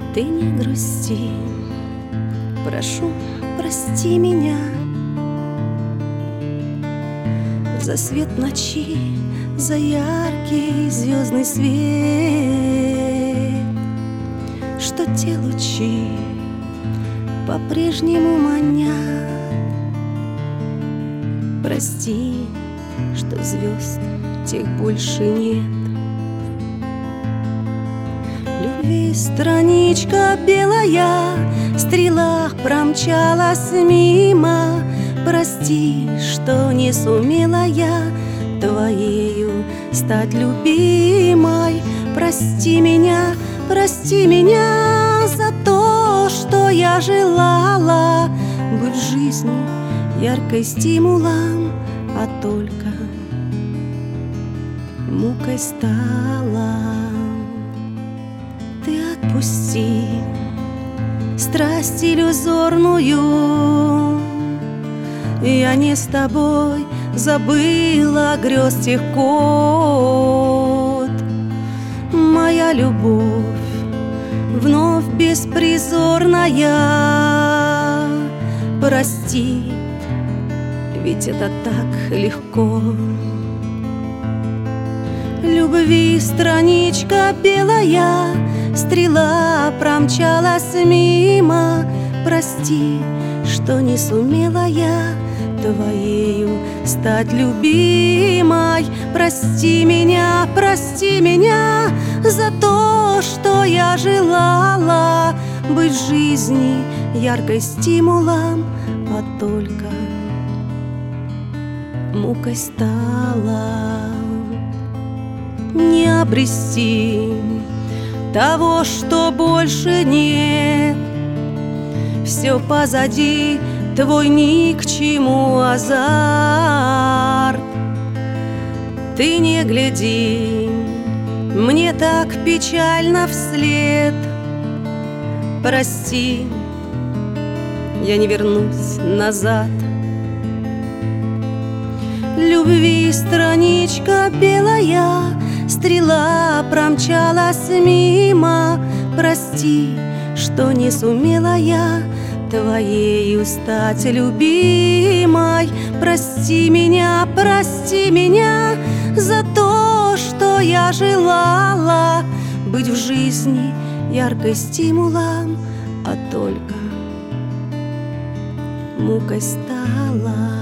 Ты не грусти, прошу, прости меня за свет ночи, за яркий звездный свет, что те лучи по-прежнему манят. Прости, что звезд тех больше нет. Любви страничка белая, стрела промчалась мимо. Прости, что не сумела я твоею стать любимой. Прости меня за то, что я желала быть в жизни яркой стимулом, а только мукой стала. Ты отпусти страсть иллюзорную, я не с тобой забыла грез тех год. Моя любовь вновь беспризорная. Прости, ведь это так легко. Любви страничка белая, стрела промчалась мимо. Прости, что не сумела я твоею стать любимой. Прости меня за то, что я желала быть в жизни яркой стимулом, а только мукой стала. Не обрести того, что больше нет. Все позади, твой ни к чему азарт. Ты не гляди мне так печально вслед. Прости, я не вернусь назад. Любви страничка белая, стрела промчалась мимо. Прости, что не сумела я твоею стать любимой. Прости меня за то, что я желала быть в жизни яркой стимулом, а только мукой стала.